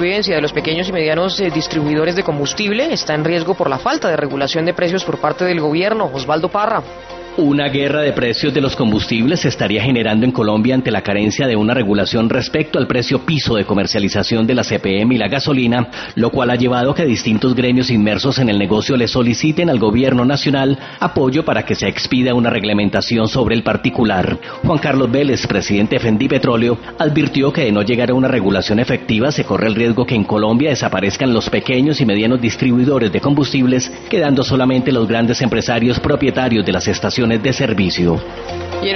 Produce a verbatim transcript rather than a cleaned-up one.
supervivencia de los pequeños y medianos eh, distribuidores de combustible está en riesgo por la falta de regulación de precios por parte del gobierno. Osvaldo Parra. Una guerra de precios de los combustibles se estaría generando en Colombia ante la carencia de una regulación respecto al precio piso de comercialización de la C P M y la gasolina, lo cual ha llevado a que distintos gremios inmersos en el negocio le soliciten al gobierno nacional apoyo para que se expida una reglamentación sobre el particular. Juan Carlos Vélez, presidente de Fendipetróleo, advirtió que de no llegar a una regulación efectiva se corre el riesgo que en Colombia desaparezcan los pequeños y medianos distribuidores de combustibles, quedando solamente los grandes empresarios propietarios de las estaciones de servicio.